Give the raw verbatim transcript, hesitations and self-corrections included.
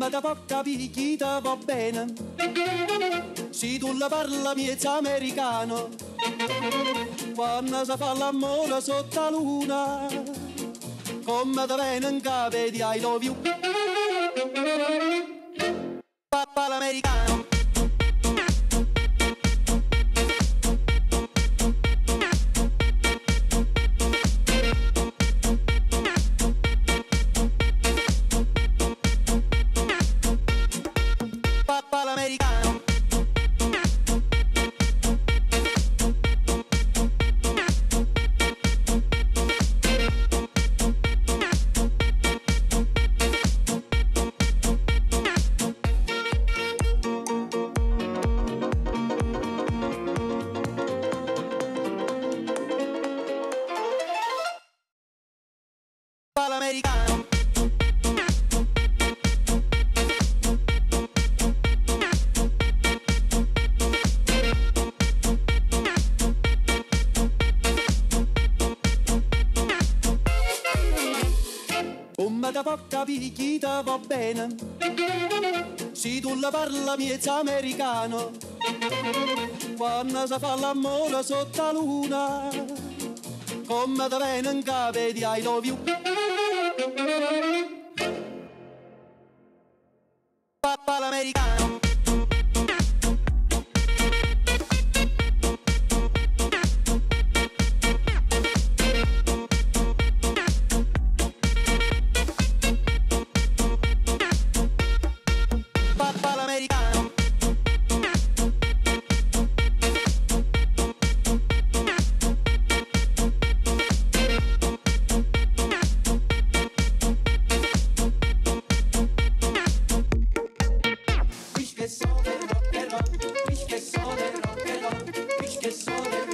Come da può capire chi ti va bene, se tu la parla miezza americano, quando si fa l'amore sotto la luna, come ti viene in capo di I love you. Papà l'americano. Papà l'americano. L'americano. Come da può capire chi ti va bene, se tu la parla miezza americano, quando si fa l'amore sotto la luna, come ti viene in capo di I love you. Papà l'americano. Papà l'americano. Ich che so del rock and roll, ich che so del rock and roll, ich che so del